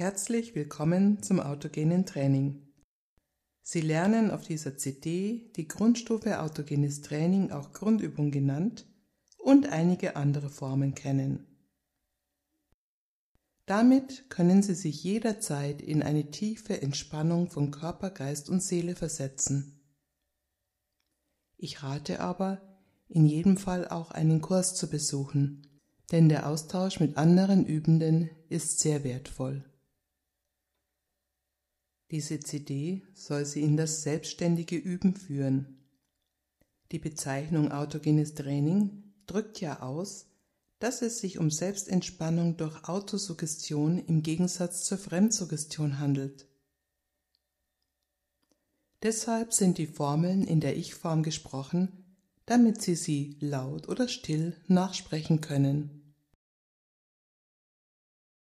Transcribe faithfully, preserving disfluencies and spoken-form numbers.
Herzlich willkommen zum autogenen Training. Sie lernen auf dieser C D die Grundstufe Autogenes Training, auch Grundübung genannt, und einige andere Formen kennen. Damit können Sie sich jederzeit in eine tiefe Entspannung von Körper, Geist und Seele versetzen. Ich rate aber, in jedem Fall auch einen Kurs zu besuchen, denn der Austausch mit anderen Übenden ist sehr wertvoll. Diese C D soll Sie in das selbstständige Üben führen. Die Bezeichnung autogenes Training drückt ja aus, dass es sich um Selbstentspannung durch Autosuggestion im Gegensatz zur Fremdsuggestion handelt. Deshalb sind die Formeln in der Ich-Form gesprochen, damit Sie sie laut oder still nachsprechen können.